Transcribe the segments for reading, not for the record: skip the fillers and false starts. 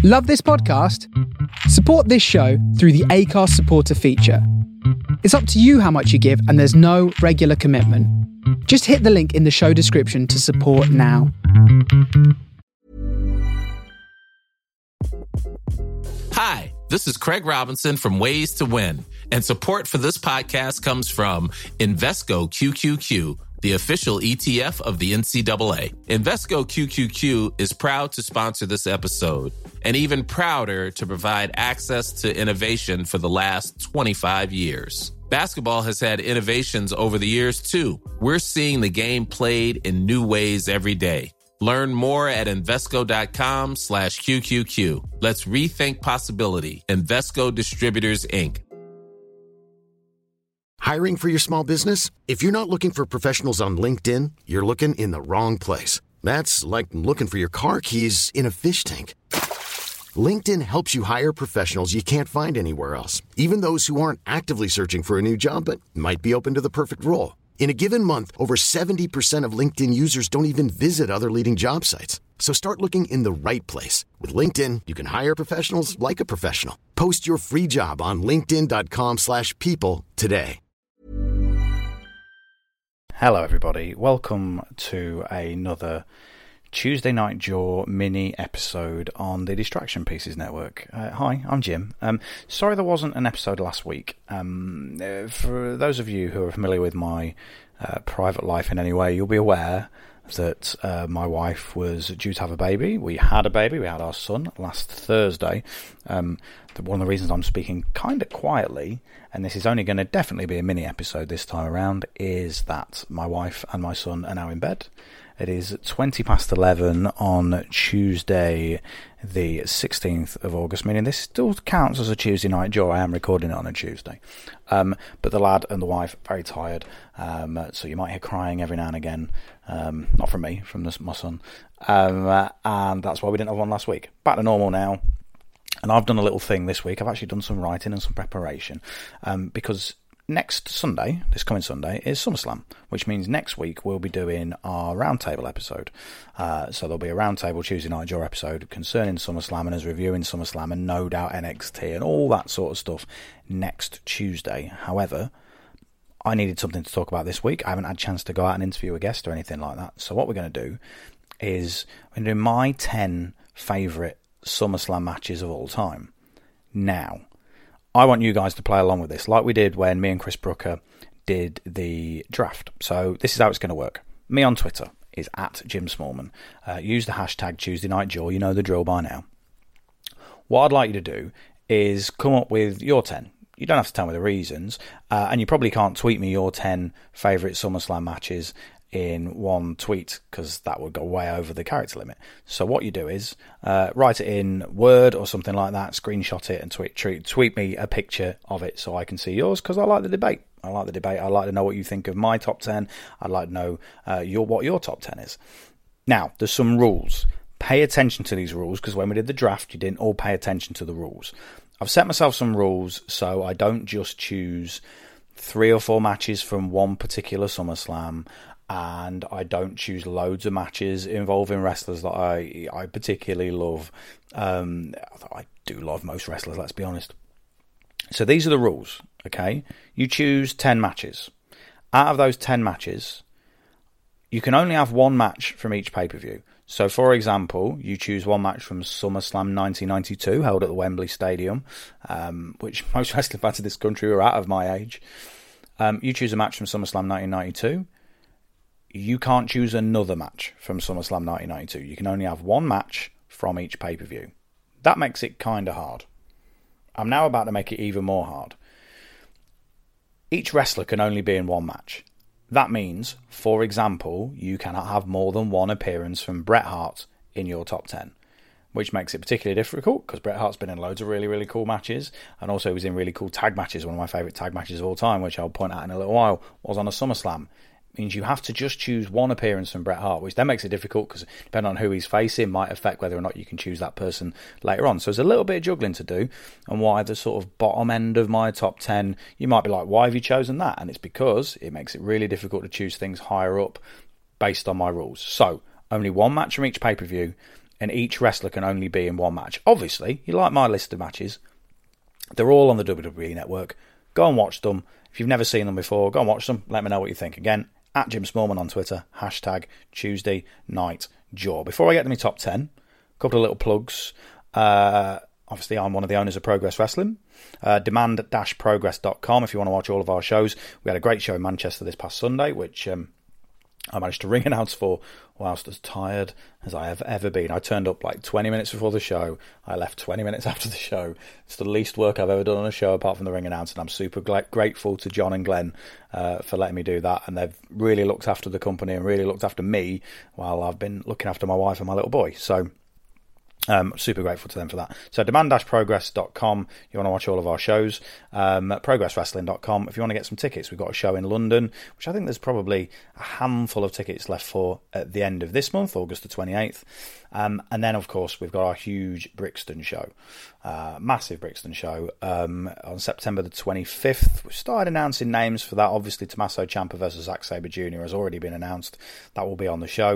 Love this podcast? Support this show through the Acast supporter feature. It's up to you how much you give, and there's no regular commitment. Just hit the link in the show description to support now. Hi, this is Craig Robinson from Ways to Win, and support for this podcast comes from Invesco QQQ, the official ETF of the NCAA. Invesco QQQ is proud to sponsor this episode, and even prouder to provide access to innovation for the last 25 years. Basketball has had innovations over the years, too. We're seeing the game played in new ways every day. Learn more at Invesco.com/QQQ. Let's rethink possibility. Invesco Distributors, Inc. Hiring for your small business? If you're not looking for professionals on LinkedIn, you're looking in the wrong place. That's like looking for your car keys in a fish tank. LinkedIn helps you hire professionals you can't find anywhere else, even those who aren't actively searching for a new job but might be open to the perfect role. In a given month, over 70% of LinkedIn users don't even visit other leading job sites. So start looking in the right place. With LinkedIn, you can hire professionals like a professional. Post your free job on linkedin.com/people today. Hello everybody, welcome to another Tuesday Night Jaw mini episode on the Distraction Pieces Network. Hi, I'm Jim. Sorry there wasn't an episode last week. For those of you who are familiar with my private life in any way, you'll be aware that my wife was due to have a baby. We had a baby, we had our son last Thursday. One of the reasons I'm speaking kind of quietly, and this is only going to definitely be a mini episode this time around, is that my wife and my son are now in bed. It is 20 past 11 on Tuesday, the 16th of August, meaning this still counts as a Tuesday Night Jaw. I am recording it on a Tuesday. But the lad and the wife are very tired, so you might hear crying every now and again. Not from me, from my son. And that's why we didn't have one last week. Back to normal now. And I've done a little thing this week. I've actually done some writing and some preparation, because next Sunday, this coming Sunday, is SummerSlam, which means next week we'll be doing our roundtable episode. So there'll be a roundtable Tuesday Night Jaw episode concerning SummerSlam and us reviewing SummerSlam and no doubt NXT and all that sort of stuff next Tuesday. However, I needed something to talk about this week. I haven't had a chance to go out and interview a guest or anything like that. So what we're going to do is we're going to do my 10 favourite SummerSlam matches of all time. Now, I want you guys to play along with this, like we did when me and Chris Brooker did the draft. So this is how it's going to work. Me on Twitter is at Jim Smallman. Use the hashtag Tuesday Night Jaw. You know the drill by now. What I'd like you to do is come up with your 10. You don't have to tell me the reasons, and you probably can't tweet me your 10 favourite SummerSlam matches in one tweet, because that would go way over the character limit. So what you do is write it in Word or something like that, screenshot it and tweet me a picture of it so I can see yours, because I like the debate. I like to know what you think of my top 10. I'd like to know what your top 10 is. Now, there's some rules. Pay attention to these rules, because when we did the draft, you didn't all pay attention to the rules. I've set myself some rules so I don't just choose 3 or 4 matches from one particular SummerSlam, and I don't choose loads of matches involving wrestlers that I particularly love. I do love most wrestlers, let's be honest. So these are the rules, okay? You choose 10 matches. Out of those 10 matches, you can only have one match from each pay-per-view. So, for example, you choose one match from SummerSlam 1992, held at the Wembley Stadium, which most wrestling fans in this country are out of my age. You choose a match from SummerSlam 1992. You can't choose another match from SummerSlam 1992. You can only have one match from each pay-per-view. That makes it kind of hard. I'm now about to make it even more hard. Each wrestler can only be in one match. That means, for example, you cannot have more than one appearance from Bret Hart in your top 10, which makes it particularly difficult because Bret Hart's been in loads of really, really cool matches, and also he was in really cool tag matches. One of my favourite tag matches of all time, which I'll point out in a little while, was on a SummerSlam. Means you have to just choose one appearance from Bret Hart, which then makes it difficult because depending on who he's facing might affect whether or not you can choose that person later on. So there's a little bit of juggling to do, and why the sort of bottom end of my top 10, you might be like, why have you chosen that? And it's because it makes it really difficult to choose things higher up based on my rules. So only one match from each pay-per-view and each wrestler can only be in one match. Obviously, you like my list of matches. They're all on the WWE Network. Go and watch them. If you've never seen them before, go and watch them. Let me know what you think. Again, at Jim Smallman on Twitter, hashtag Tuesday Night Jaw. Before I get to my top 10, a couple of little plugs. Obviously, I'm one of the owners of Progress Wrestling. Demand-progress.com if you want to watch all of our shows. We had a great show in Manchester this past Sunday, which I managed to ring announce for whilst as tired as I have ever been. I turned up like 20 minutes before the show. I left 20 minutes after the show. It's the least work I've ever done on a show apart from the ring announce, and I'm super grateful to John and Glenn for letting me do that. And they've really looked after the company and really looked after me while I've been looking after my wife and my little boy. So super grateful to them for that. So demand-progress.com, you want to watch all of our shows. Progresswrestling.com if you want to get some tickets. We've got a show in London, which I think there's probably a handful of tickets left for at the end of this month, August the 28th. And then, of course, we've got our huge Brixton show, massive Brixton show, on September the 25th. We've started announcing names for that. Obviously, Tommaso Ciampa versus Zack Sabre Jr. has already been announced. That will be on the show.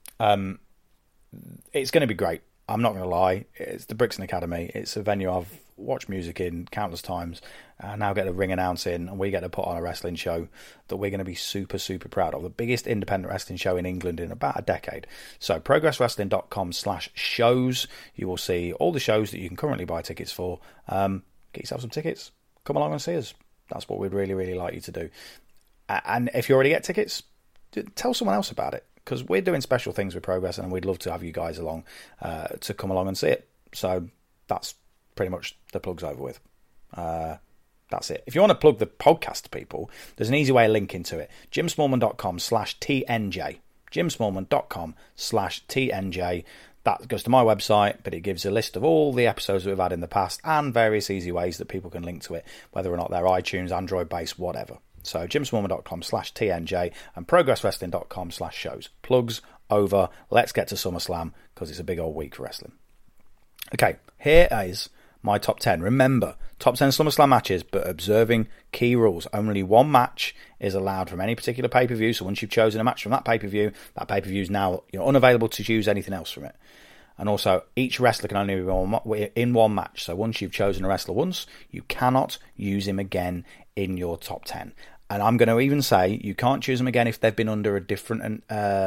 It's going to be great. I'm not going to lie, it's the Brixton Academy. It's a venue I've watched music in countless times. I now get a ring announcing, and we get to put on a wrestling show that we're going to be super, super proud of. The biggest independent wrestling show in England in about a decade. So progresswrestling.com/shows. You will see all the shows that you can currently buy tickets for. Get yourself some tickets. Come along and see us. That's what we'd really, really like you to do. And if you already get tickets, tell someone else about it. Because we're doing special things with Progress, and we'd love to have you guys along to come along and see it. So that's pretty much the plugs over with. That's it. If you want to plug the podcast to people, there's an easy way of linking to it. jimsmallman.com/TNJ. jimsmallman.com/TNJ. That goes to my website, but it gives a list of all the episodes that we've had in the past and various easy ways that people can link to it, whether or not they're iTunes, Android-based, whatever. So jimsmallman.com/TNJ and progresswrestling.com/shows. Plugs over. Let's get to SummerSlam because it's a big old week for wrestling. Okay, here is my top 10. Remember, top 10 SummerSlam matches, but observing key rules. Only one match is allowed from any particular pay-per-view. So once you've chosen a match from that pay-per-view is now unavailable to choose anything else from it. And also, each wrestler can only be in one match. So once you've chosen a wrestler once, you cannot use him again in your top 10. And I'm going to even say you can't choose them again if they've been under a different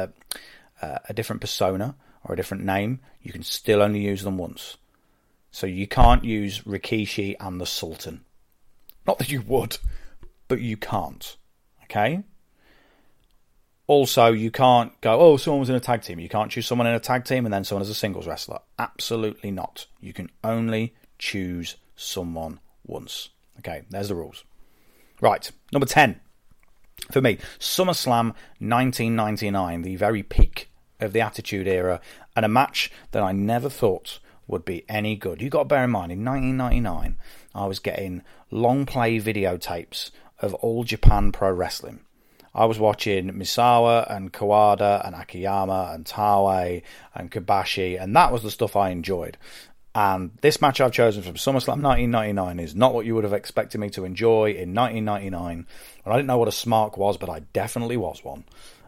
persona or a different name. You can still only use them once. So you can't use Rikishi and the Sultan. Not that you would, but you can't. Okay? Also, you can't go, someone was in a tag team. You can't choose someone in a tag team and then someone as a singles wrestler. Absolutely not. You can only choose someone once. Okay, there's the rules. Right, number 10. For me, SummerSlam 1999, the very peak of the Attitude Era, and a match that I never thought would be any good. You've got to bear in mind, in 1999, I was getting long play videotapes of All Japan Pro Wrestling. I was watching Misawa and Kawada and Akiyama and Taue and Kobashi, and that was the stuff I enjoyed. And this match I've chosen from SummerSlam 1999 is not what you would have expected me to enjoy in 1999. And I didn't know what a smark was, but I definitely was one.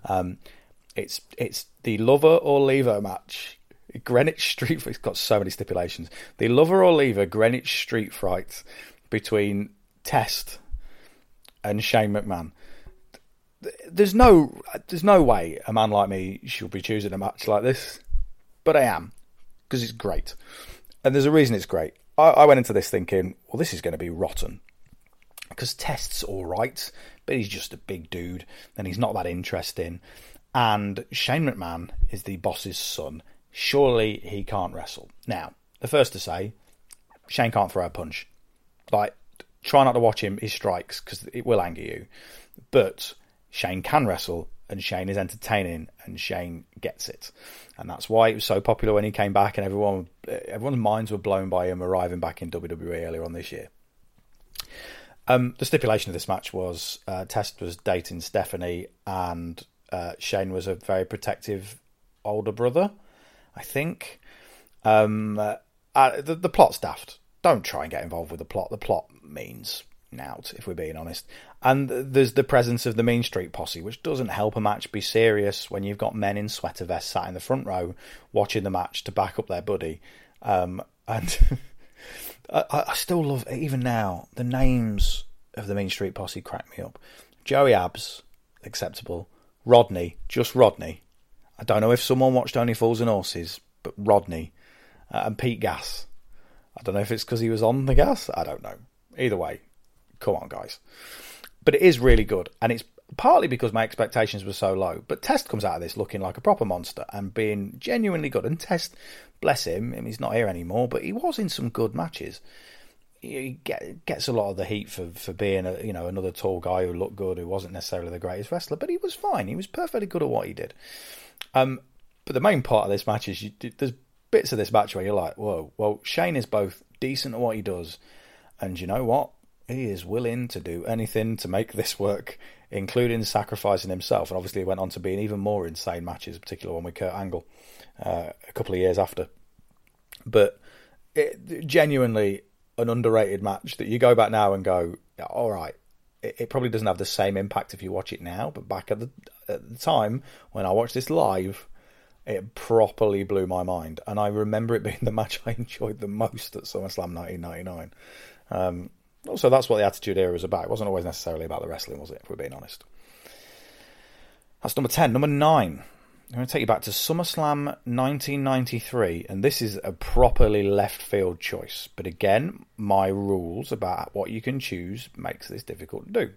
It's the Lover or Leaver match. Greenwich Street. It's got so many stipulations. The Lover or Leaver Greenwich Street Fight between Test and Shane McMahon. There's no way a man like me should be choosing a match like this, but I am, because it's great. And there's a reason it's great. I went into this thinking, well, this is going to be rotten. Because Test's all right, but he's just a big dude, and he's not that interesting. And Shane McMahon is the boss's son. Surely he can't wrestle. Now, the first to say, Shane can't throw a punch. Like, try not to watch his strikes, because it will anger you. But Shane can wrestle, and Shane is entertaining, and Shane gets it. And that's why it was so popular when he came back, and everyone's minds were blown by him arriving back in WWE earlier on this year. The stipulation of this match was Test was dating Stephanie, and Shane was a very protective older brother, I think. The plot's daft. Don't try and get involved with the plot. The plot means, out, if we're being honest. And there's the presence of the Mean Street Posse, which doesn't help a match be serious when you've got men in sweater vests sat in the front row watching the match to back up their buddy. And I still love, even now, the names of the Mean Street Posse crack me up. Joey Abs, acceptable. Rodney, just Rodney. I don't know if someone watched Only Fools and Horses, but Rodney. And Pete Gas. I don't know if it's because he was on the gas. I don't know. Either way, come on, guys. But it is really good. And it's partly because my expectations were so low. But Test comes out of this looking like a proper monster and being genuinely good. And Test, bless him, I mean, he's not here anymore, but he was in some good matches. He gets a lot of the heat for being another tall guy who looked good, who wasn't necessarily the greatest wrestler, but he was fine. He was perfectly good at what he did. But the main part of this match is there's bits of this match where you're like, whoa, well, Shane is both decent at what he does, and you know what? He is willing to do anything to make this work, including sacrificing himself. And obviously he went on to be in even more insane matches, particularly one with Kurt Angle a couple of years after. But genuinely an underrated match that you go back now and go, all right, it probably doesn't have the same impact if you watch it now, but back at the time when I watched this live, it properly blew my mind. And I remember it being the match I enjoyed the most at SummerSlam 1999. Also, that's what the Attitude Era was about. It wasn't always necessarily about the wrestling, was it, if we're being honest? That's number 10. Number 9. I'm going to take you back to SummerSlam 1993, and this is a properly left field choice. But again, my rules about what you can choose makes this difficult to do.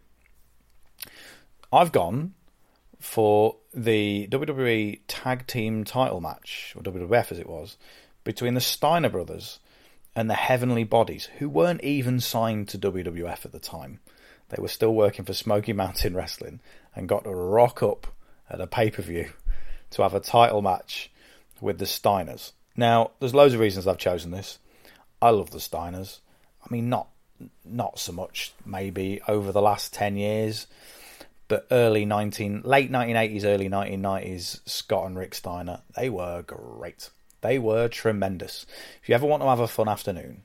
I've gone for the WWE Tag Team title match, or WWF as it was, between the Steiner brothers and the Heavenly Bodies, who weren't even signed to WWF at the time. They were still working for Smoky Mountain Wrestling and got to rock up at a pay-per-view to have a title match with the Steiners. Now, there's loads of reasons I've chosen this. I love the Steiners. I mean, not so much maybe over the last 10 years, but late 1980s, early 1990s, Scott and Rick Steiner, they were great. They were tremendous. If you ever want to have a fun afternoon,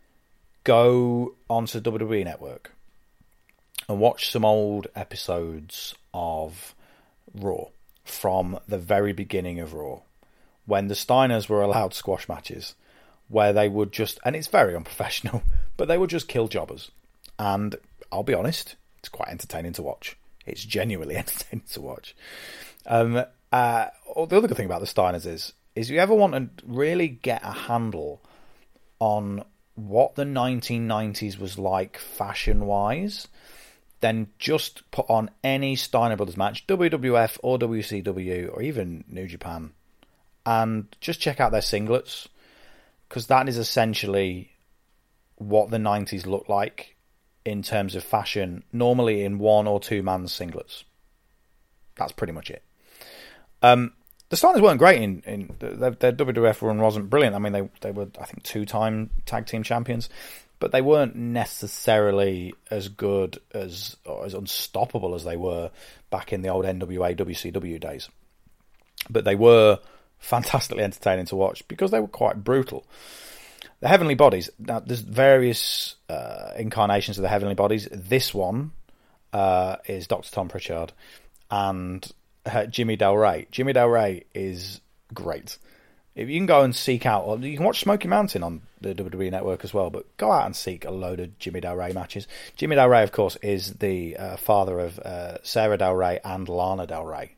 go onto WWE Network and watch some old episodes of Raw from the very beginning of Raw, when the Steiners were allowed squash matches, where they would just, and it's very unprofessional, but they would just kill jobbers. And I'll be honest, it's quite entertaining to watch. It's genuinely entertaining to watch. The other good thing about the Steiners is you ever want to really get a handle on what the 1990s was like fashion-wise, then just put on any Steiner Brothers match, WWF or WCW or even New Japan, and just check out their singlets, because that is essentially what the 90s looked like in terms of fashion, normally in 1 or 2 man singlets. That's pretty much it. The Steiners weren't great in their WWF run wasn't brilliant. I mean, they were, I think, 2-time tag team champions, but they weren't necessarily as good as, or as unstoppable as they were back in the old NWA, WCW days. But they were fantastically entertaining to watch because they were quite brutal. The Heavenly Bodies, now there's various incarnations of the Heavenly Bodies. This one is Dr. Tom Pritchard and Jimmy Del Rey. Jimmy Del Rey is great. If you can go and seek out, or you can watch Smoky Mountain on the WWE Network as well, but go out and seek a load of Jimmy Del Rey matches. Jimmy Del Rey, of course, is the father of Sarah Del Rey and Lana Del Rey.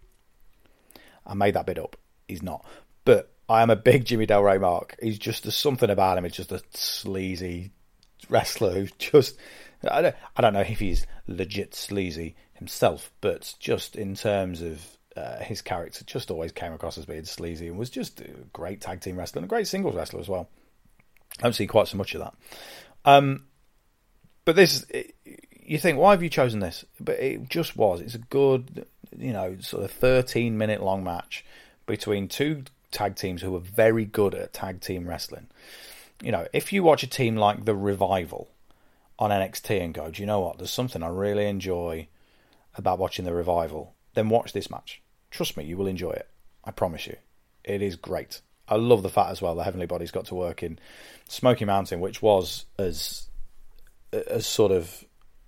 I made that bit up. He's not. But I am a big Jimmy Del Rey mark. He's just, there's something about him. It's just a sleazy wrestler who's just, I don't know if he's legit sleazy himself, but just in terms of his character, just always came across as being sleazy and was just a great tag team wrestler and a great singles wrestler as well. I don't see quite so much of that. But this, you think, why have you chosen this? But it just was. It's a good, sort of 13-minute long match between two tag teams who were very good at tag team wrestling. If you watch a team like The Revival on NXT and go, do you know what? There's something I really enjoy about watching The Revival. Then watch this match. Trust me, you will enjoy it. I promise you. It is great. I love the fact as well the Heavenly Bodies got to work in Smoky Mountain, which was as sort of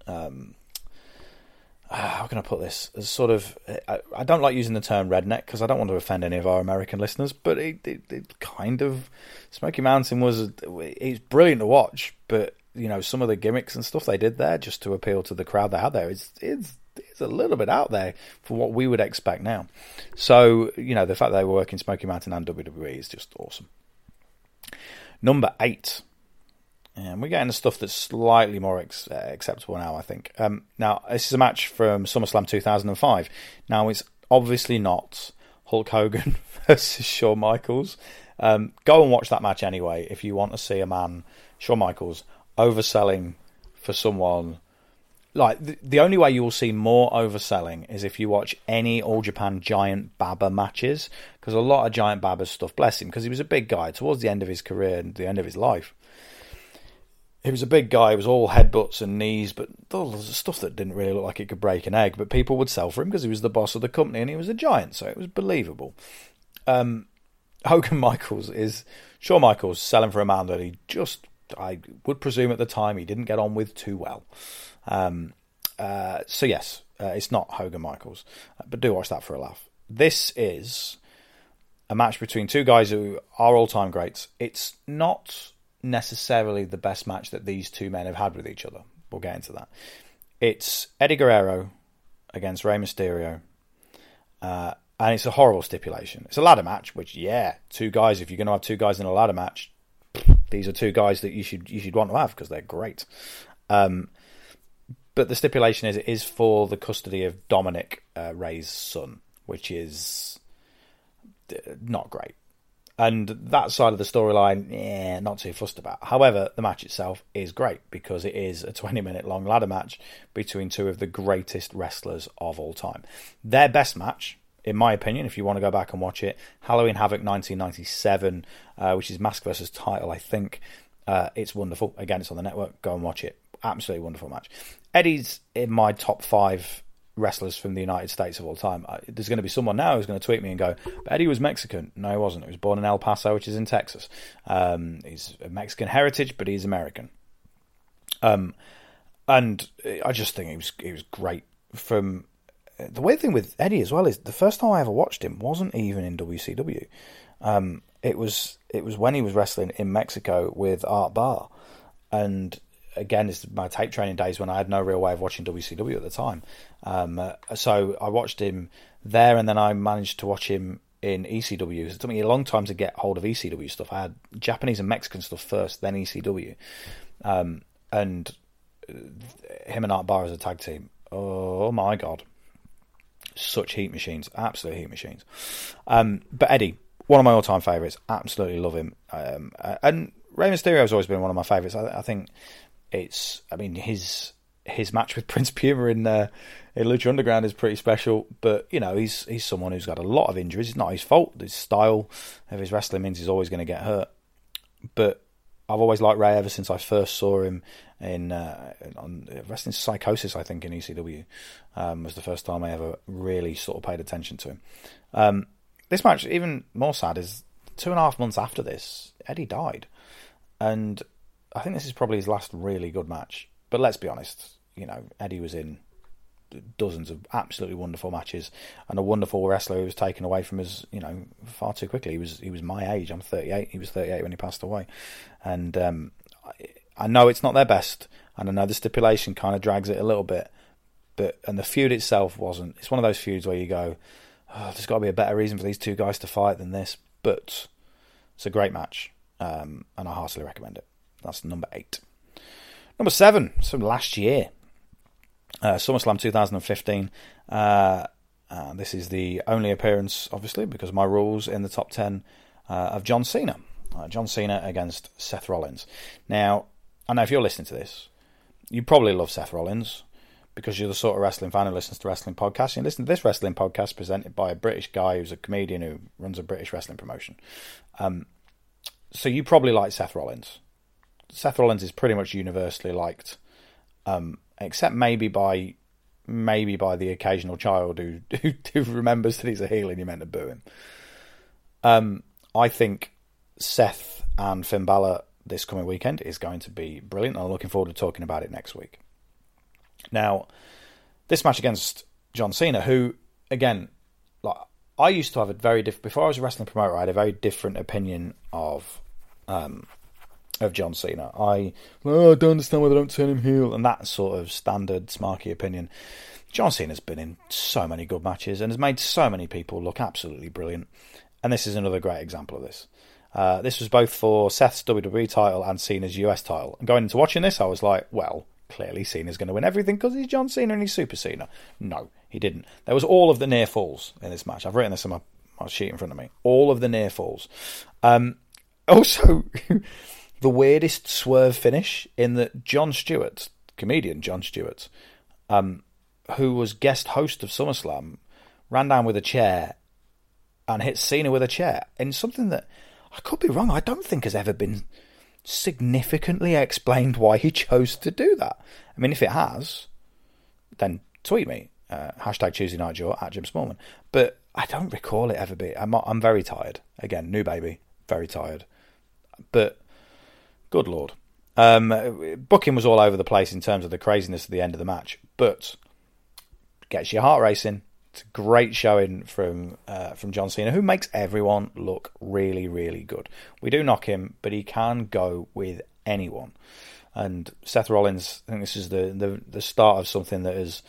how can I put this? As sort of, I don't like using the term redneck because I don't want to offend any of our American listeners, but it kind of, Smoky Mountain it's brilliant to watch, but some of the gimmicks and stuff they did there just to appeal to the crowd they had there, it's a little bit out there for what we would expect now. So, the fact they were working Smoky Mountain and WWE is just awesome. Number 8. And we're getting the stuff that's slightly more acceptable now, I think. Now, this is a match from SummerSlam 2005. Now, it's obviously not Hulk Hogan versus Shawn Michaels. Go and watch that match anyway if you want to see a man, Shawn Michaels, overselling for someone. Like, the only way you will see more overselling is if you watch any All Japan Giant Baba matches, because a lot of Giant Baba's stuff, bless him, because he was a big guy towards the end of his career and the end of his life. He was a big guy, it was all headbutts and knees, but all the stuff that didn't really look like it could break an egg, but people would sell for him because he was the boss of the company and he was a giant, so it was believable. Hogan Michaels is Shawn Michaels selling for a man that he just, I would presume at the time, he didn't get on with too well. So yes, it's not Hogan Michaels, but do watch that for a laugh. This is a match between two guys who are all-time greats. It's not necessarily the best match that these two men have had with each other. We'll get into that. It's Eddie Guerrero against Rey Mysterio, and it's a horrible stipulation. It's a ladder match, which, two guys, if you're going to have two guys in a ladder match, these are two guys that you should want to have because they're great. But the stipulation is it is for the custody of Dominic, Rey's son, which is not great. And that side of the storyline, not too fussed about. However, the match itself is great because it is a 20-minute long ladder match between two of the greatest wrestlers of all time. Their best match, in my opinion, if you want to go back and watch it, Halloween Havoc 1997, which is Mask vs. Title, I think. It's wonderful. Again, it's on the network. Go and watch it. Absolutely wonderful match. Eddie's in my top 5 wrestlers from the United States of all time. There's going to be someone now who's going to tweet me and go, but Eddie was Mexican. No, he wasn't. He was born in El Paso, which is in Texas. He's of Mexican heritage, but he's American. And I just think he was great. From the weird thing with Eddie as well is the first time I ever watched him wasn't even in WCW. It was when he was wrestling in Mexico with Art Barr, and again, it's my tape training days when I had no real way of watching WCW at the time. So I watched him there, and then I managed to watch him in ECW. It took me a long time to get hold of ECW stuff. I had Japanese and Mexican stuff first, then ECW. And him and Art Barr as a tag team, oh my God. Such heat machines, absolute heat machines. But Eddie, one of my all-time favourites, absolutely love him. And Rey Mysterio has always been one of my favourites. I think his match with Prince Puma in Lucha Underground is pretty special, but he's someone who's got a lot of injuries. It's not his fault. His style of his wrestling means he's always going to get hurt. But I've always liked Ray ever since I first saw him on Wrestling Psychosis, I think, in ECW. Was the first time I ever really sort of paid attention to him. This match, even more sad, is 2.5 months after this, Eddie died. And I think this is probably his last really good match. But let's be honest, Eddie was in dozens of absolutely wonderful matches and a wonderful wrestler who was taken away from us, far too quickly. He was my age. I'm 38. He was 38 when he passed away. And I know it's not their best, and I know the stipulation kind of drags it a little bit, and the feud itself wasn't. It's one of those feuds where you go, there's got to be a better reason for these two guys to fight than this. But it's a great match, and I heartily recommend it. That's number 8. Number 7, from last year, SummerSlam 2015. This is the only appearance, obviously, because of my rules, in the top 10 of John Cena. John Cena against Seth Rollins. Now, I know if you're listening to this, you probably love Seth Rollins because you're the sort of wrestling fan who listens to wrestling podcasts. You listen to this wrestling podcast presented by a British guy who's a comedian who runs a British wrestling promotion. So you probably like Seth Rollins. Seth Rollins is pretty much universally liked, except maybe by the occasional child who remembers that he's a heel and you're meant to boo him. I think Seth and Finn Balor this coming weekend is going to be brilliant. I'm looking forward to talking about it next week. Now, this match against John Cena, who, again, like I used to have a very different... Before I was a wrestling promoter, I had a very different opinion of John Cena. I don't understand why they don't turn him heel, and that sort of standard smarky opinion. John Cena's been in so many good matches and has made so many people look absolutely brilliant, and this is another great example of this. This was both for Seth's WWE title and Cena's US title. And going into watching this, I was like, well, clearly Cena's going to win everything because he's John Cena and he's Super Cena. No, he didn't. There was all of the near falls in this match. I've written this on my sheet in front of me. All of the near falls. Also, the weirdest swerve finish in that Jon Stewart, comedian Jon Stewart, who was guest host of SummerSlam, ran down with a chair and hit Cena with a chair in something that, I could be wrong, I don't think has ever been significantly explained why he chose to do that. I mean, if it has, then tweet me, hashtag Tuesday Night Jaw, at Jim Smallman. But I don't recall it ever being. I'm very tired. Again, new baby, very tired. But, good Lord. Booking was all over the place in terms of the craziness at the end of the match, but gets your heart racing. It's a great showing from John Cena, who makes everyone look really, really good. We do knock him, but he can go with anyone. And Seth Rollins, I think this is the start of something that is...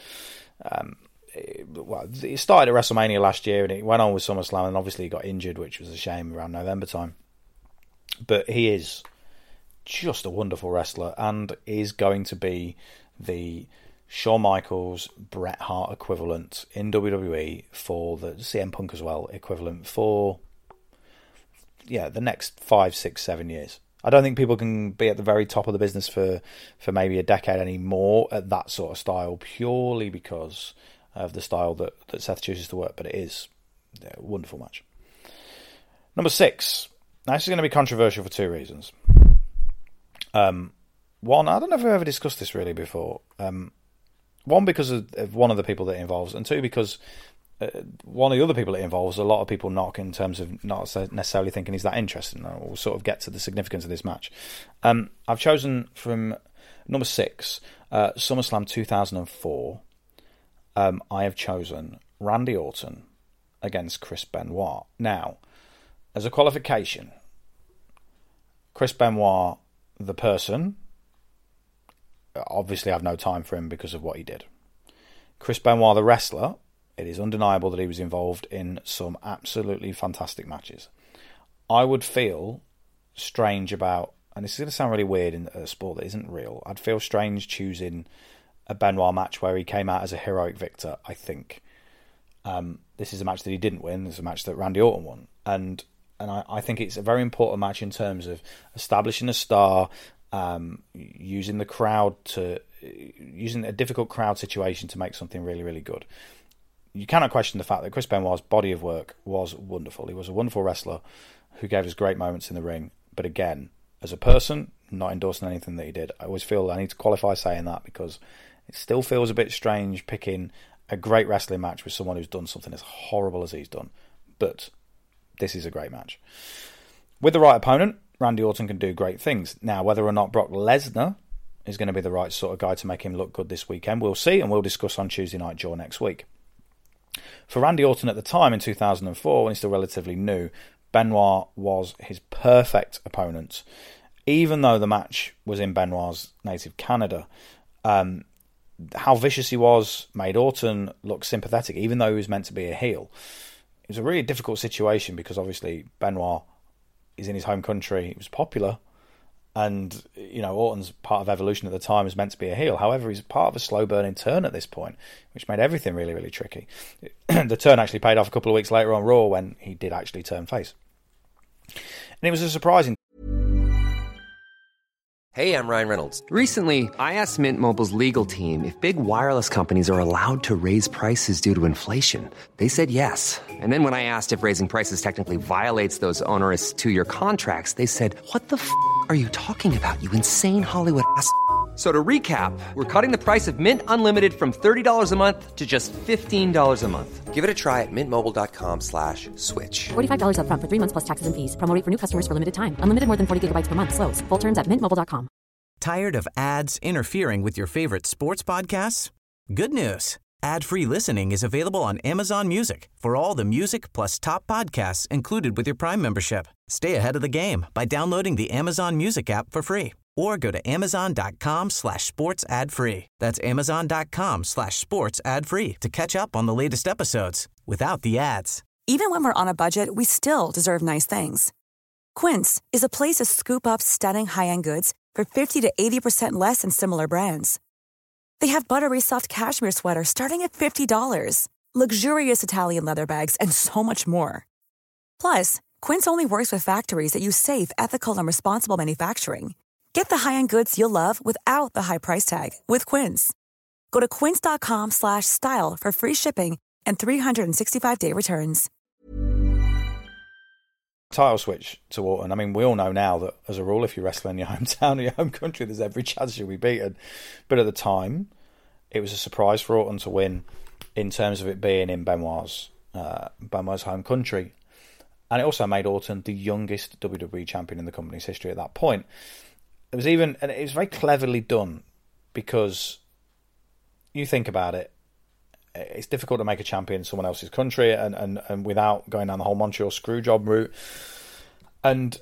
well, it started at WrestleMania last year, and it went on with SummerSlam, and obviously he got injured, which was a shame around November time. But he is just a wonderful wrestler, and is going to be the Shawn Michaels, Bret Hart equivalent in WWE for the CM Punk as well equivalent for the next 5, 6, 7 years. I don't think people can be at the very top of the business for maybe a decade anymore at that sort of style, purely because of the style that Seth chooses to work, but it is a wonderful match. Number 6. Now, this is going to be controversial for 2 reasons. One, I don't know if we've ever discussed this really before. One, because of one of the people that it involves, and 2, because one of the other people it involves, a lot of people knock in terms of not necessarily thinking he's that interesting. We'll sort of get to the significance of this match. I've chosen from number 6, SummerSlam 2004. I have chosen Randy Orton against Chris Benoit. Now, as a qualification, Chris Benoit, the person, obviously I have no time for him because of what he did. Chris Benoit, the wrestler, it is undeniable that he was involved in some absolutely fantastic matches. I would feel strange about, and this is going to sound really weird in a sport that isn't real, I'd feel strange choosing a Benoit match where he came out as a heroic victor, I think. This is a match that he didn't win. This is a match that Randy Orton won. And I think it's a very important match in terms of establishing a star, using a difficult crowd situation to make something really, really good. You cannot question the fact that Chris Benoit's body of work was wonderful. He was a wonderful wrestler who gave us great moments in the ring. But again, as a person, not endorsing anything that he did, I always feel I need to qualify saying that because it still feels a bit strange picking a great wrestling match with someone who's done something as horrible as he's done. But this is a great match. With the right opponent, Randy Orton can do great things. Now, whether or not Brock Lesnar is going to be the right sort of guy to make him look good this weekend, we'll see, and we'll discuss on Tuesday Night Jaw next week. For Randy Orton at the time in 2004, when he's still relatively new, Benoit was his perfect opponent. Even though the match was in Benoit's native Canada, how vicious he was made Orton look sympathetic, even though he was meant to be a heel. It was a really difficult situation because obviously Benoit is in his home country. He was popular, and Orton's part of Evolution at the time was meant to be a heel. However, he's part of a slow burning turn at this point, which made everything really, really tricky. The turn actually paid off a couple of weeks later on Raw when he did actually turn face. And it was a surprising... Hey, I'm Ryan Reynolds. Recently, I asked Mint Mobile's legal team if big wireless companies are allowed to raise prices due to inflation. They said yes. And then when I asked if raising prices technically violates those onerous 2-year contracts, they said, "What the f*** are you talking about, you insane Hollywood ass?" So to recap, we're cutting the price of Mint Unlimited from $30 a month to just $15 a month. Give it a try at mintmobile.com/switch. $45 up front for 3 months plus taxes and fees. Promo rate for new customers for limited time. Unlimited more than 40 gigabytes per month. Slows full terms at mintmobile.com. Tired of ads interfering with your favorite sports podcasts? Good news. Ad-free listening is available on Amazon Music for all the music plus top podcasts included with your Prime membership. Stay ahead of the game by downloading the Amazon Music app for free or go to amazon.com/sports ad free. That's amazon.com/sports ad free to catch up on the latest episodes without the ads. Even when we're on a budget, we still deserve nice things. Quince is a place to scoop up stunning high-end goods for 50 to 80% less than similar brands. They have buttery soft cashmere sweaters starting at $50, luxurious Italian leather bags, and so much more. Plus, Quince only works with factories that use safe, ethical, and responsible manufacturing. Get the high-end goods you'll love without the high price tag with Quince. Go to quince.com/style for free shipping and 365-day returns. Title switch to Orton. I mean, we all know now that, as a rule, if you wrestle in your hometown or your home country, there's every chance you'll be beaten. But at the time, it was a surprise for Orton to win in terms of it being in Benoit's home country. And it also made Orton the youngest WWE champion in the company's history at that point. And it was very cleverly done, because you think about it, it's difficult to make a champion in someone else's country and without going down the whole Montreal screwjob route. And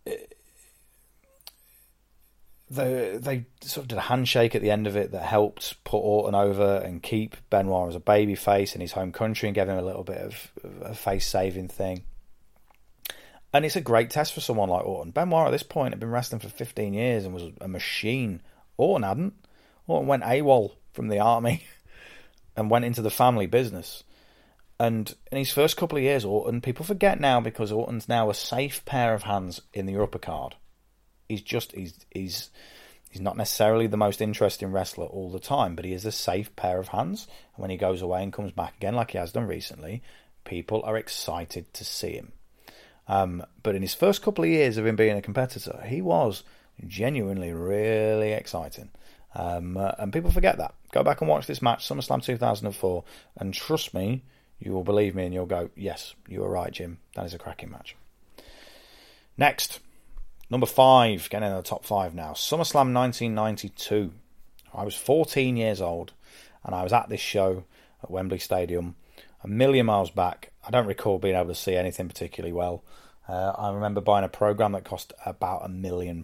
they sort of did a handshake at the end of it that helped put Orton over and keep Benoit as a baby face in his home country and give him a little bit of a face-saving thing. And it's a great test for someone like Orton. Benoit at this point had been wrestling for 15 years and was a machine. Orton hadn't. Orton went AWOL from the army and went into the family business. And in his first couple of years, Orton, people forget now because Orton's now a safe pair of hands in the upper card. He's not necessarily the most interesting wrestler all the time, but he is a safe pair of hands. And when he goes away and comes back again, like he has done recently, people are excited to see him. But in his first couple of years of him being a competitor, he was genuinely really exciting. And people forget that. Go back and watch this match, SummerSlam 2004, and trust me, you will believe me and you'll go, yes, you were right, Jim. That is a cracking match. Next, number 5, getting in the top 5 now. SummerSlam 1992. I was 14 years old, and I was at this show at Wembley Stadium, a million miles back. I don't recall being able to see anything particularly well. I remember buying a programme that cost about £1 million.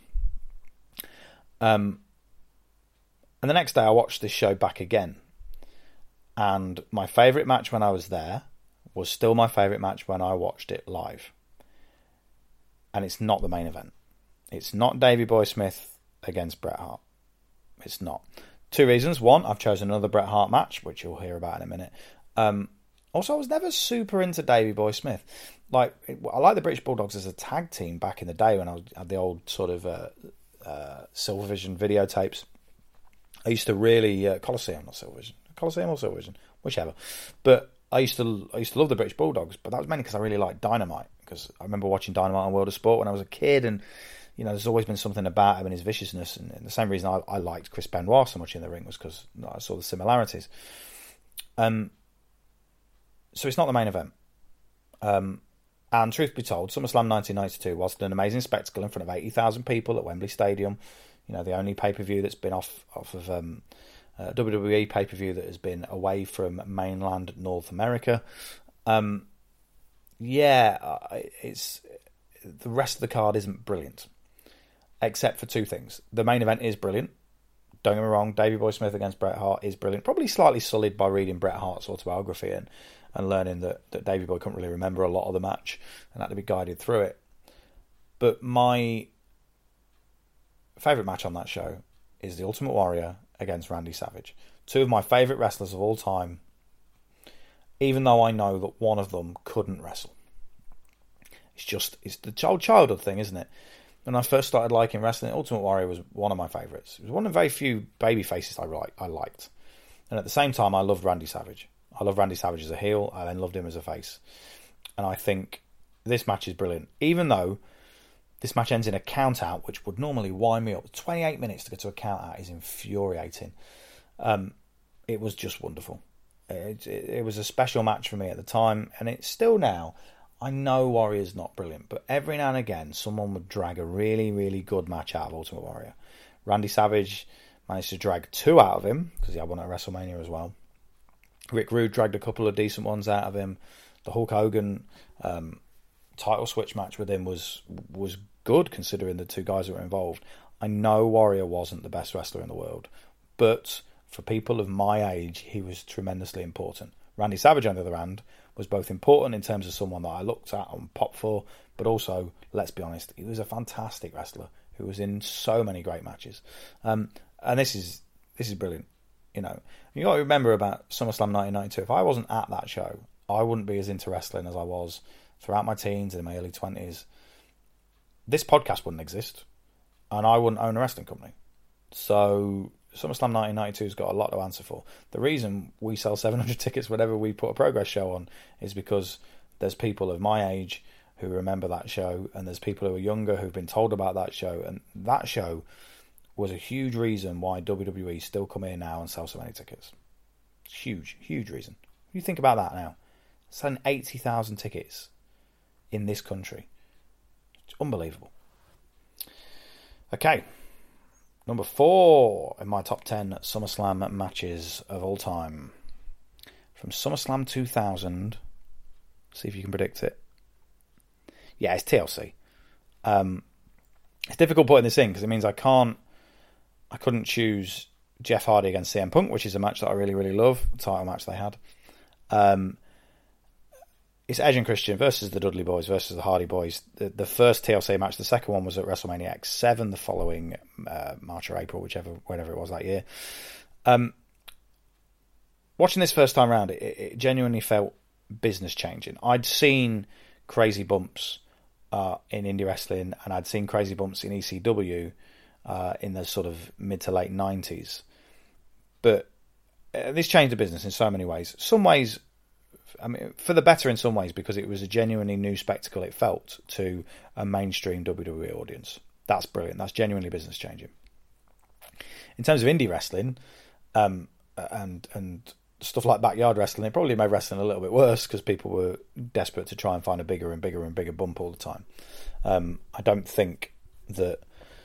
And the next day I watched this show back again. And my favourite match when I was there was still my favourite match when I watched it live. And it's not the main event. It's not Davey Boy Smith against Bret Hart. It's not. 2 reasons. One, I've chosen another Bret Hart match, which you'll hear about in a minute. Also, I was never super into Davey Boy Smith. I like the British Bulldogs as a tag team back in the day when I had the old sort of Silvervision videotapes. I used to really Coliseum or Silvervision, whichever. But I used to love the British Bulldogs, but that was mainly because I really liked Dynamite. Because I remember watching Dynamite on World of Sport when I was a kid, and there's always been something about him and his viciousness. And the same reason I liked Chris Benoit so much in the ring was because I saw the similarities. So it's not the main event. And truth be told, SummerSlam 1992 was an amazing spectacle in front of 80,000 people at Wembley Stadium. The only pay-per-view that's been off of WWE pay-per-view that has been away from mainland North America. It's the rest of the card isn't brilliant, except for 2 things. The main event is brilliant. Don't get me wrong, Davey Boy Smith against Bret Hart is brilliant. Probably slightly sullied by reading Bret Hart's autobiography and learning that Davey Boy couldn't really remember a lot of the match and had to be guided through it. But my favourite match on that show is The Ultimate Warrior against Randy Savage. 2 of my favourite wrestlers of all time, even though I know that one of them couldn't wrestle. It's the childhood thing, isn't it? When I first started liking wrestling, Ultimate Warrior was one of my favourites. It was one of the very few baby faces I liked. And at the same time, I loved Randy Savage. I love Randy Savage as a heel. I then loved him as a face. And I think this match is brilliant. Even though this match ends in a count-out, which would normally wind me up. 28 minutes to get to a count-out is infuriating. It was just wonderful. It was a special match for me at the time, and it's still now. I know Warrior's not brilliant, but every now and again, someone would drag a really, really good match out of Ultimate Warrior. Randy Savage managed to drag 2 out of him, because he had one at WrestleMania as well. Rick Rude dragged a couple of decent ones out of him. The Hulk Hogan title switch match with him was good, considering the 2 guys that were involved. I know Warrior wasn't the best wrestler in the world, but for people of my age, he was tremendously important. Randy Savage, on the other hand, was both important in terms of someone that I looked at and popped for, but also, let's be honest, he was a fantastic wrestler who was in so many great matches. And this is brilliant. You know, you got to remember about SummerSlam 1992. If I wasn't at that show, I wouldn't be as into wrestling as I was throughout my teens and my early 20s. This podcast wouldn't exist, and I wouldn't own a wrestling company. So SummerSlam 1992 has got a lot to answer for. The reason we sell 700 tickets whenever we put a Progress show on is because there's people of my age who remember that show, and there's people who are younger who've been told about that show, and that show was a huge reason why WWE still come here now and sell so many tickets. Huge, huge reason. You think about that now. Selling 80,000 tickets in this country. It's unbelievable. Okay. Number 4 in my top 10 SummerSlam matches of all time. From SummerSlam 2000. See if you can predict it. Yeah, it's TLC. It's difficult putting this in because it means I couldn't choose Jeff Hardy against CM Punk, which is a match that I really, really love. The title match they had. It's Edge and Christian versus the Dudley Boys versus the Hardy Boys. The first TLC match, the second one was at WrestleMania X7 the following March or April, whenever it was that year. Watching this first time round, it genuinely felt business changing. I'd seen crazy bumps in indie wrestling, and I'd seen crazy bumps in ECW in the sort of mid to late 90s. But this changed the business in so many ways. Some ways, I mean, for the better in some ways, because it was a genuinely new spectacle, it felt, to a mainstream WWE audience. That's brilliant. That's genuinely business changing. In terms of indie wrestling, and stuff like backyard wrestling, it probably made wrestling a little bit worse because people were desperate to try and find a bigger and bigger and bigger bump all the time. I don't think that,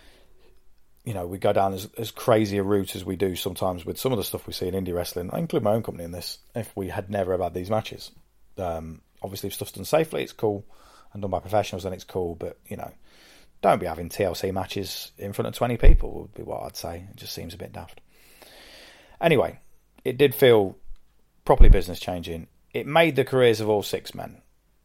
you know, we go down as crazy a route as we do sometimes with some of the stuff we see in indie wrestling. I include my own company in this. If we had never had these matches, obviously if stuff's done safely, it's cool, and done by professionals, then it's cool. But, you know, don't be having TLC matches in front of 20 people would be what I'd say. It just seems a bit daft. Anyway, it did feel properly business changing. It made the careers of all 6 men.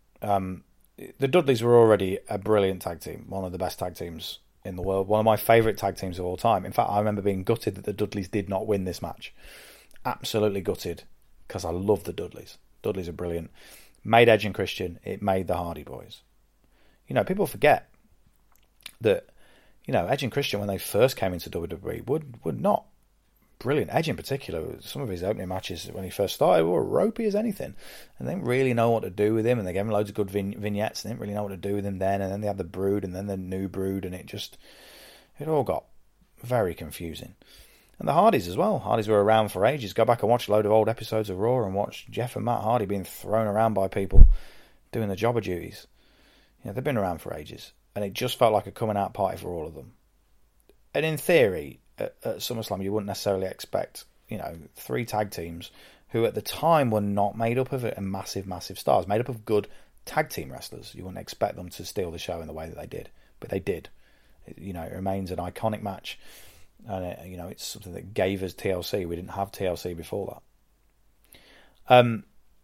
The Dudleys were already a brilliant tag team, one of the best tag teams in the world, one of my favourite tag teams of all time. In fact, I remember being gutted that the Dudleys did not win this match. Absolutely gutted, because I love the Dudleys. Dudleys are brilliant. Made Edge and Christian, it made the Hardy Boys. You know, people forget that, you know, Edge and Christian, when they first came into WWE, were not brilliant. Edge in particular, some of his opening matches when he first started were ropey as anything, and they didn't really know what to do with him, and they gave him loads of good vignettes, and they didn't really know what to do with him then, and then they had the Brood, and then the new Brood, and it all got very confusing. And the Hardys as well. Hardys were around for ages. Go back and watch a load of old episodes of Raw and watch Jeff and Matt Hardy being thrown around by people doing the jobber duties. You know, they've been around for ages, and it just felt like a coming out party for all of them. And in theory, at SummerSlam, you wouldn't necessarily expect, you know, 3 tag teams who at the time were not made up of massive, massive stars, made up of good tag team wrestlers. You wouldn't expect them to steal the show in the way that they did, but they did. You know, it remains an iconic match, and you know, it's something that gave us TLC. We didn't have TLC before that.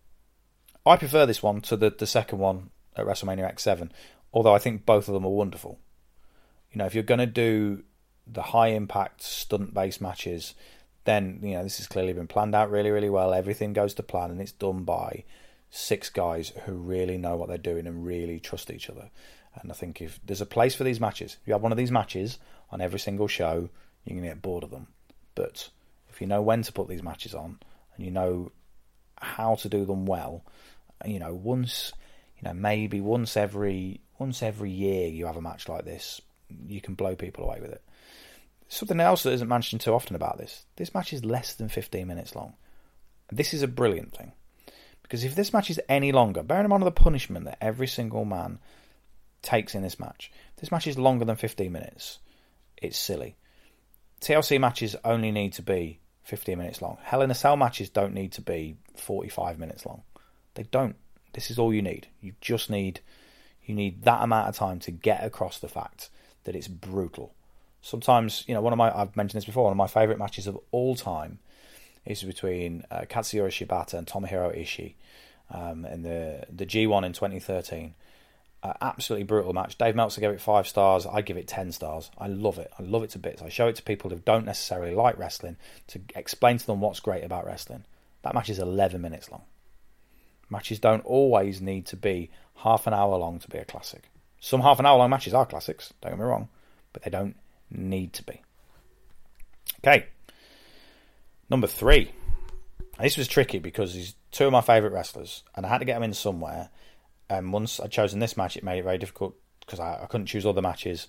I prefer this one to the second one at WrestleMania X7, although I think both of them are wonderful. You know, if you're going to do the high impact stunt based matches, then, you know, this has clearly been planned out really, really well. Everything goes to plan, and it's done by 6 guys who really know what they're doing and really trust each other. And I think if there's a place for these matches, if you have one of these matches on every single show, you're going to get bored of them. But if you know when to put these matches on, and you know how to do them well, you know, maybe once every year you have a match like this, you can blow people away with it. Something else that isn't mentioned too often about this match is less than 15 minutes long. This is a brilliant thing, because if this match is any longer, bearing in mind the punishment that every single man takes in this match, if this match is longer than 15 minutes, it's silly. TLC matches only need to be 15 minutes long. Hell in a Cell matches don't need to be 45 minutes long. They don't. This is all you need. You need that amount of time to get across the fact that it's brutal. Sometimes, I've mentioned this before, one of my favourite matches of all time is between Katsuyori Shibata and Tomohiro Ishii in the G1 in 2013. Absolutely brutal match. Dave Meltzer gave it 5 stars. I give it 10 stars. I love it. I love it to bits. I show it to people who don't necessarily like wrestling to explain to them what's great about wrestling. That match is 11 minutes long. Matches don't always need to be half an hour long to be a classic. Some half an hour long matches are classics, don't get me wrong, but they don't need to be. Okay. Number 3. This was tricky because he's 2 of my favourite wrestlers, and I had to get them in somewhere. And once I'd chosen this match, it made it very difficult because I couldn't choose other matches.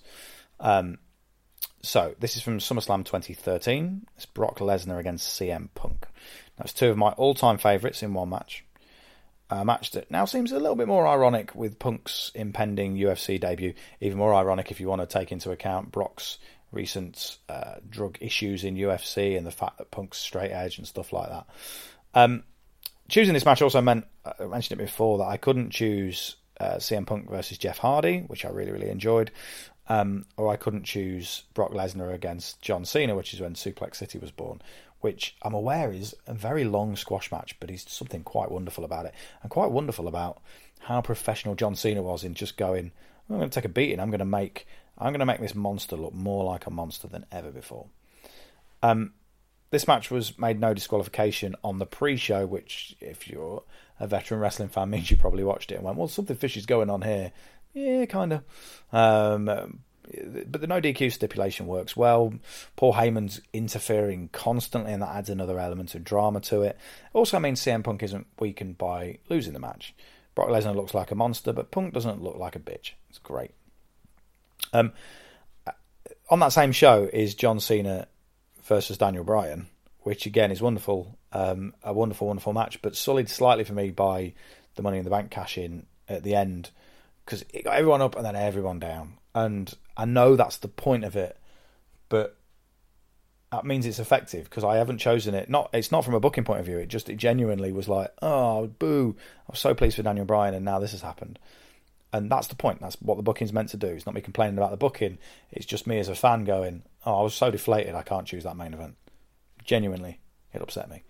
So this is from SummerSlam 2013. It's Brock Lesnar against CM Punk. That's 2 of my all-time favourites in one match. A match that now seems a little bit more ironic with Punk's impending UFC debut. Even more ironic if you want to take into account Brock's recent drug issues in UFC and the fact that Punk's straight edge and stuff like that. Choosing this match also meant, I mentioned it before, that I couldn't choose CM Punk versus Jeff Hardy, which I really, really enjoyed, or I couldn't choose Brock Lesnar against John Cena, which is when Suplex City was born, which I'm aware is a very long squash match, but he's something quite wonderful about it, and quite wonderful about how professional John Cena was in just going, I'm going to take a beating, I'm going to make this monster look more like a monster than ever before. This match was made no disqualification on the pre-show, which, if you're a veteran wrestling fan, means you probably watched it and went, well, something fishy is going on here. Yeah, kind of. But the no DQ stipulation works well. Paul Heyman's interfering constantly, and that adds another element of drama to it. Also means CM Punk isn't weakened by losing the match. Brock Lesnar looks like a monster, but Punk doesn't look like a bitch. It's great. On that same show is John Cena versus Daniel Bryan, which again is wonderful, a wonderful, wonderful match, but sullied slightly for me by the Money in the Bank cash-in at the end, because it got everyone up and then everyone down. And I know that's the point of it, but that means it's effective, because I haven't chosen it. It's not from a booking point of view, it genuinely was like, oh, boo, I was so pleased for Daniel Bryan, and now this has happened. And that's the point. That's what the booking's meant to do. It's not me complaining about the booking. It's just me as a fan going, oh, I was so deflated I can't choose that main event. Genuinely, it upset me.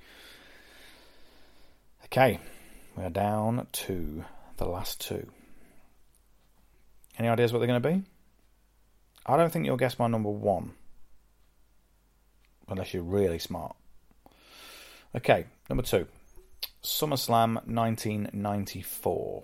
Okay, we're down to the last 2. Any ideas what they're going to be? I don't think you'll guess my number 1. Unless you're really smart. Okay, number 2. SummerSlam 1994.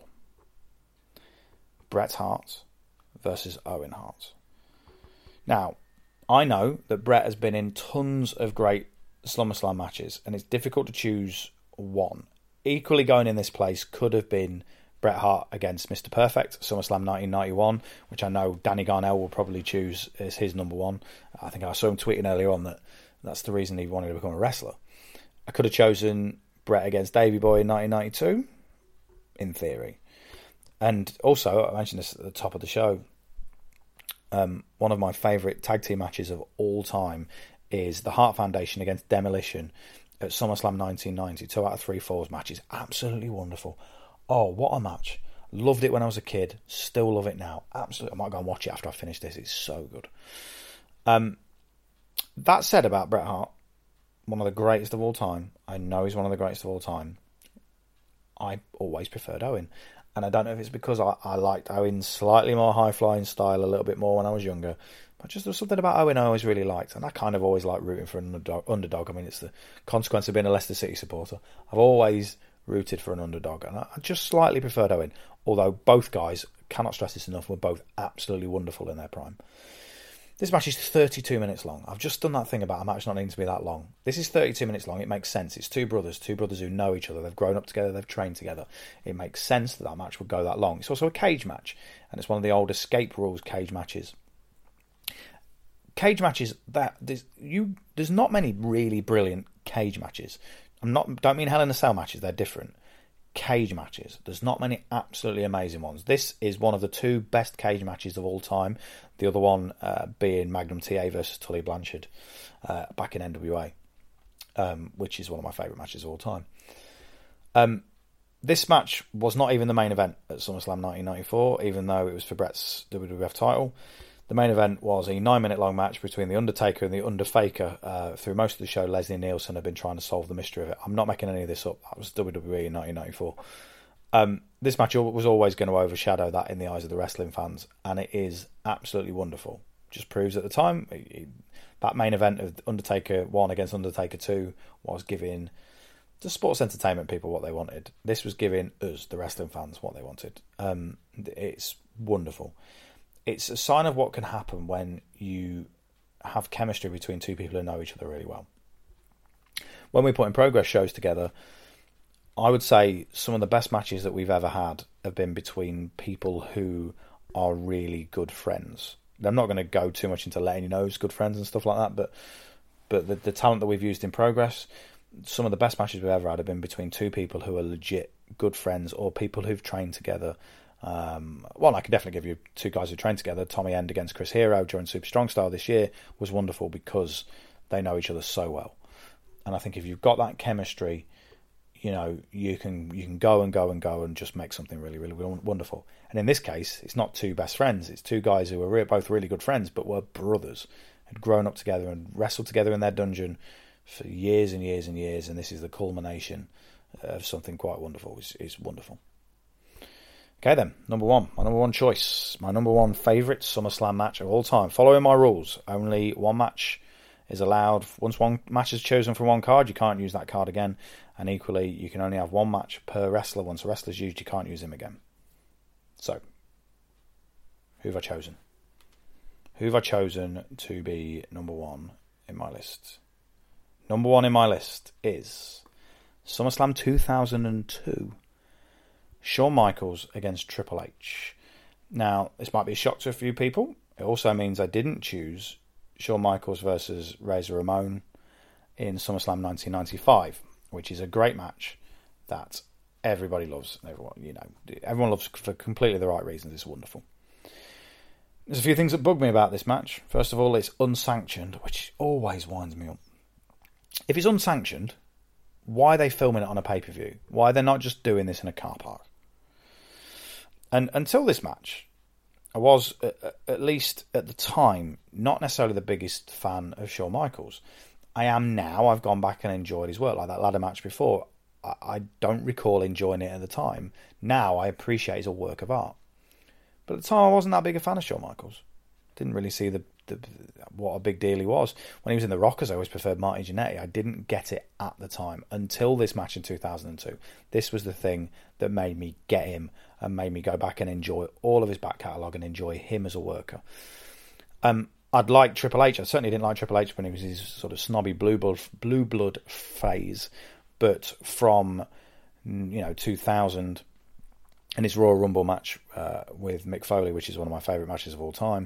Bret Hart versus Owen Hart. Now, I know that Bret has been in tons of great SummerSlam matches, and it's difficult to choose one. Equally going in this place could have been Bret Hart against Mr. Perfect, SummerSlam 1991, which I know Danny Garnell will probably choose as his number 1. I think I saw him tweeting earlier on that that's the reason he wanted to become a wrestler. I could have chosen Bret against Davey Boy in 1992, in theory. And also, I mentioned this at the top of the show, one of my favourite tag team matches of all time is the Hart Foundation against Demolition at SummerSlam 1990. 2 out of 3 falls match is absolutely wonderful. Oh, what a match. Loved it when I was a kid. Still love it now. Absolutely. I might go and watch it after I finish this. It's so good. That said about Bret Hart, one of the greatest of all time. I know he's one of the greatest of all time. I always preferred Owen. And I don't know if it's because I liked Owen's slightly more high-flying style a little bit more when I was younger. But just there was something about Owen I always really liked. And I kind of always like rooting for an underdog. I mean, it's the consequence of being a Leicester City supporter. I've always rooted for an underdog. And I just slightly preferred Owen. Although both guys, cannot stress this enough, were both absolutely wonderful in their prime. This match is 32 minutes long. I've just done that thing about a match not needing to be that long. This is 32 minutes long. It makes sense. It's two brothers who know each other. They've grown up together. They've trained together. It makes sense that match would go that long. It's also a cage match, and it's one of the old escape rules cage matches. Cage matches, there's not many really brilliant cage matches. Don't mean Hell in a Cell matches. They're different. cage matches. There's not many absolutely amazing ones. This is one of the 2 best cage matches of all time. The other one being Magnum TA versus Tully Blanchard back in NWA, which is one of my favourite matches of all time. This match was not even the main event at SummerSlam 1994, even though it was for Bret's WWF title. The main event was a 9-minute long match between The Undertaker and The Underfaker. Through most of the show, Leslie Nielsen had been trying to solve the mystery of it. I'm not making any of this up. That was WWE in 1994. This match was always going to overshadow that in the eyes of the wrestling fans, and it is absolutely wonderful. Just proves at the time, that main event of Undertaker 1 against Undertaker 2 was giving the sports entertainment people what they wanted. This was giving us, the wrestling fans, what they wanted. It's wonderful. It's a sign of what can happen when you have chemistry between 2 people who know each other really well. When we put in Progress shows together, I would say some of the best matches that we've ever had have been between people who are really good friends. I'm not going to go too much into letting you know who's good friends and stuff like that, but the talent that we've used in Progress, some of the best matches we've ever had have been between 2 people who are legit good friends or people who've trained together. Well, I can definitely give you 2 guys who trained together. Tommy End against Chris Hero during Super Strong Style this year was wonderful because they know each other so well. And I think if you've got that chemistry, you know, you can go and just make something really, really wonderful. And in this case, it's not 2 best friends. It's 2 guys who were both really good friends, but were brothers, had grown up together and wrestled together in their dungeon for years and years and years. And this is the culmination of something quite wonderful. It's wonderful. Okay then, number 1. My number 1 choice. My number 1 favourite SummerSlam match of all time. Following my rules, only 1 match is allowed. Once 1 match is chosen from 1 card, you can't use that card again. And equally, you can only have 1 match per wrestler. Once a wrestler's used, you can't use him again. So, who have I chosen? Who have I chosen to be number 1 in my list? Number 1 in my list is SummerSlam 2002. Shawn Michaels against Triple H. Now, this might be a shock to a few people. It also means I didn't choose Shawn Michaels versus Razor Ramon in SummerSlam 1995, which is a great match that everybody loves. Everyone loves for completely the right reasons. It's wonderful. There's a few things that bug me about this match. First of all, it's unsanctioned, which always winds me up. If it's unsanctioned, why are they filming it on a pay-per-view? Why are they not just doing this in a car park? And until this match, I was, at least at the time, not necessarily the biggest fan of Shawn Michaels. I am now. I've gone back and enjoyed his work, like that ladder match before. I don't recall enjoying it at the time. Now I appreciate it's a work of art. But at the time, I wasn't that big a fan of Shawn Michaels. Didn't really see what a big deal he was. When he was in the Rockers, I always preferred Marty Jannetty. I didn't get it at the time until this match in 2002. This was the thing that made me get him and made me go back and enjoy all of his back catalogue and enjoy him as a worker. I'd like Triple H. I certainly didn't like Triple H when he was his sort of snobby blue blood phase. But from 2000 and his Royal Rumble match with Mick Foley, which is one of my favourite matches of all time,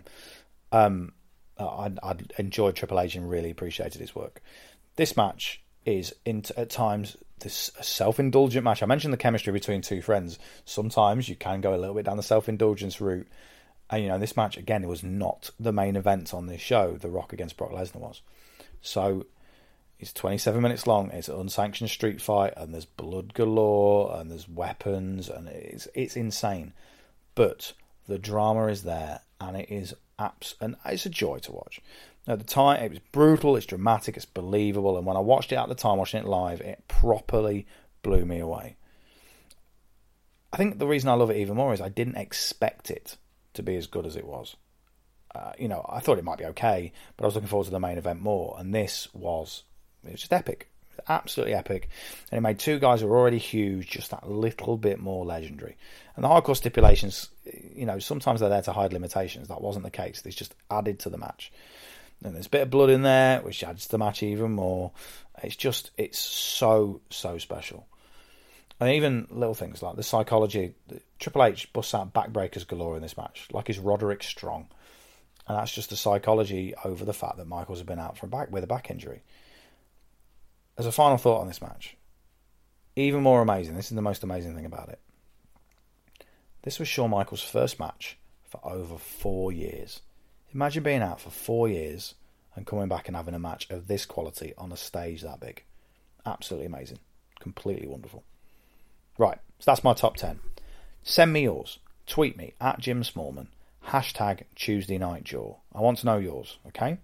I'd enjoyed Triple H and really appreciated his work. This match is, at times, this self-indulgent match. I mentioned the chemistry between 2 friends. Sometimes you can go a little bit down the self-indulgence route. And, this match, again, it was not the main event on this show. The Rock against Brock Lesnar was. So, it's 27 minutes long. It's an unsanctioned street fight, and there's blood galore, and there's weapons, and it's insane. But the drama is there, and it is and it's a joy to watch. At the time, it was brutal, it's dramatic, it's believable, and when I watched it at the time, watching it live, it properly blew me away. I think the reason I love it even more is I didn't expect it to be as good as it was. I thought it might be okay, but I was looking forward to the main event more, and it was just epic. Absolutely epic. And it made 2 guys who were already huge just that little bit more legendary. And the hardcore stipulations, sometimes they're there to hide limitations. That wasn't the case. They just added to the match. And there's a bit of blood in there, which adds to the match even more. It's so, so special. And even little things like the psychology. Triple H busts out backbreakers galore in this match, like he's Roderick Strong. And that's just the psychology over the fact that Michaels had been out with a back injury. As a final thought on this match, even more amazing, this is the most amazing thing about it. This was Shawn Michaels' first match for over 4 years. Imagine being out for 4 years and coming back and having a match of this quality on a stage that big. Absolutely amazing. Completely wonderful. Right, so that's my top 10. Send me yours. Tweet me at Jim Smallman. Hashtag Tuesday Night Jaw. I want to know yours, okay?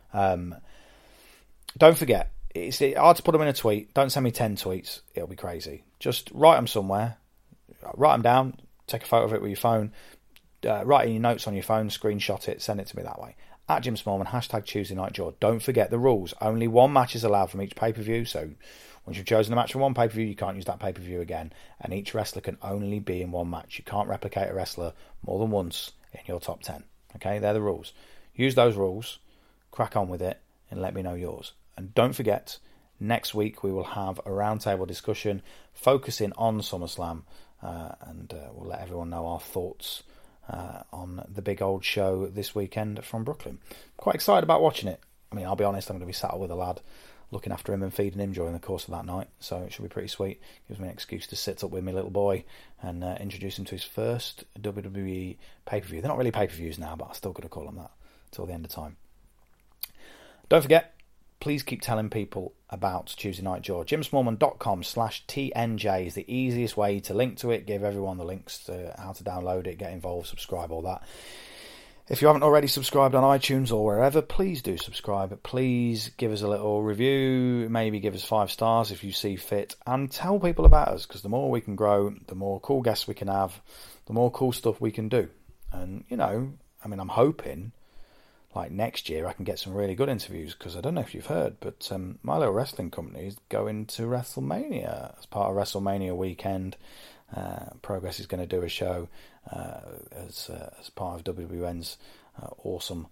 Don't forget, it's hard to put them in a tweet. Don't send me 10 tweets. It'll be crazy. Just write them somewhere. Write them down. Take a photo of it with your phone. Write in your notes on your phone. Screenshot it. Send it to me that way. At Jim Smallman. Hashtag Tuesday Night Jaw. Don't forget the rules. Only one match is allowed from each pay-per-view. So once you've chosen a match from one pay-per-view, you can't use that pay-per-view again. And each wrestler can only be in one match. You can't replicate a wrestler more than once in your top 10. Okay, they're the rules. Use those rules, crack on with it, and let me know yours. And don't forget, next week we will have a roundtable discussion focusing on SummerSlam, and we'll let everyone know our thoughts on the big old show this weekend from Brooklyn. Quite excited about watching it. I mean, I'll be honest, I'm going to be sat with a lad, looking after him and feeding him during the course of that night, so it should be pretty sweet. Gives me an excuse to sit up with my little boy and introduce him to his first WWE pay-per-view. They're not really pay-per-views now, but I'm still going to call them that until the end of time. Don't forget, please keep telling people about Tuesday Night Jaw. JimSmallman.com/TNJ is the easiest way to link to it. Give everyone the links to how to download it, get involved, subscribe, all that. If you haven't already subscribed on iTunes or wherever, please do subscribe. Please give us a little review, maybe give us 5 stars if you see fit, and tell people about us, because the more we can grow, the more cool guests we can have, the more cool stuff we can do. And, you know, I mean, I'm hoping, like next year, I can get some really good interviews, because I don't know if you've heard, but my little wrestling company is going to WrestleMania as part of WrestleMania weekend. Progress is going to do a show as part of WWN's awesome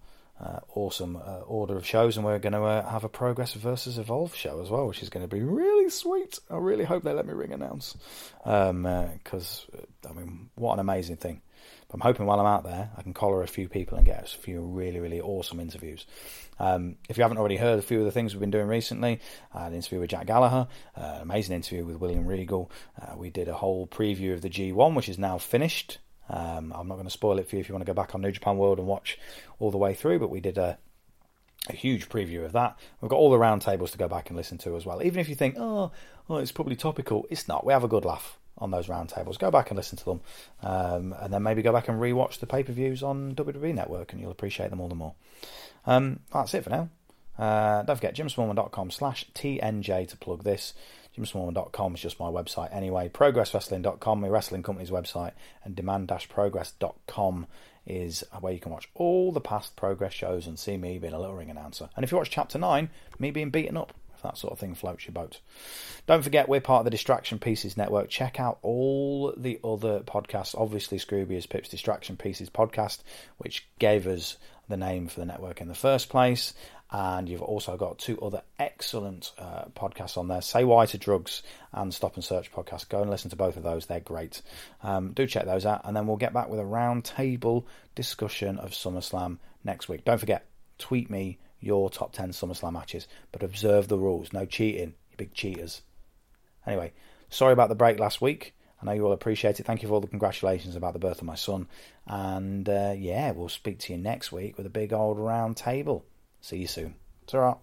order of shows, and we're going to have a Progress versus Evolve show as well, which is going to be really sweet. I really hope they let me ring announce, because I mean, what an amazing thing. But I'm hoping while I'm out there I can collar a few people and get us a few really, really awesome interviews. If you haven't already heard a few of the things we've been doing recently, an interview with Jack Gallagher, an amazing interview with William Regal. We did a whole preview of the G1, which is now finished. I'm not going to spoil it for you if you want to go back on New Japan World and watch all the way through, but we did a huge preview of that. We've got all the roundtables to go back and listen to as well. Even if you think, oh, it's probably topical, it's not. We have a good laugh on those roundtables. Go back and listen to them, and then maybe go back and rewatch the pay-per-views on WWE Network, and you'll appreciate them all the more. That's it for now. Don't forget, JimSmallman.com/TNJ to plug this. JimSmallman.com is just my website anyway. ProgressWrestling.com, my wrestling company's website, and Demand-Progress.com is where you can watch all the past Progress shows and see me being a little ring announcer. And if you watch Chapter 9, me being beaten up, if that sort of thing floats your boat. Don't forget, we're part of the Distraction Pieces Network. Check out all the other podcasts. Obviously, Scrooby is Pip's Distraction Pieces podcast, which gave us the name for the network in the first place. And you've also got 2 other excellent podcasts on there, Say Why to Drugs and Stop and Search podcast. Go and listen to both of those. They're great. Do check those out. And then we'll get back with a round-table discussion of SummerSlam next week. Don't forget, tweet me your top 10 SummerSlam matches, but observe the rules. No cheating, you big cheaters. Anyway, sorry about the break last week. I know you all appreciate it. Thank you for all the congratulations about the birth of my son. And yeah, we'll speak to you next week with a big old round table. See you soon. Ta-ra.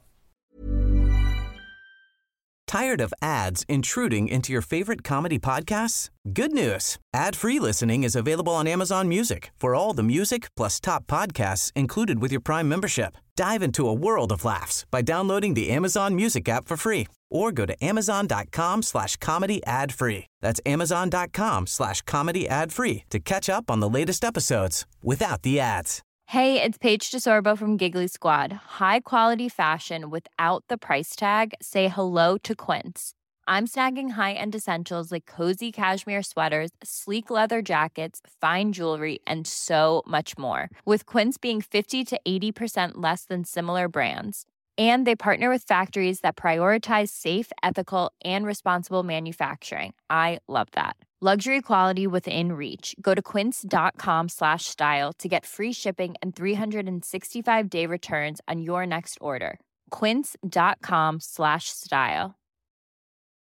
Tired of ads intruding into your favorite comedy podcasts? Good news. Ad-free listening is available on Amazon Music for all the music plus top podcasts included with your Prime membership. Dive into a world of laughs by downloading the Amazon Music app for free or go to amazon.com/comedy ad-free. That's amazon.com/comedy ad-free to catch up on the latest episodes without the ads. Hey, it's Paige DeSorbo from Giggly Squad. High quality fashion without the price tag. Say hello to Quince. I'm snagging high-end essentials like cozy cashmere sweaters, sleek leather jackets, fine jewelry, and so much more. With Quince being 50 to 80% less than similar brands. And they partner with factories that prioritize safe, ethical, and responsible manufacturing. I love that. Luxury quality within reach. Go to quince.com/style to get free shipping and 365-day returns on your next order. Quince.com/style.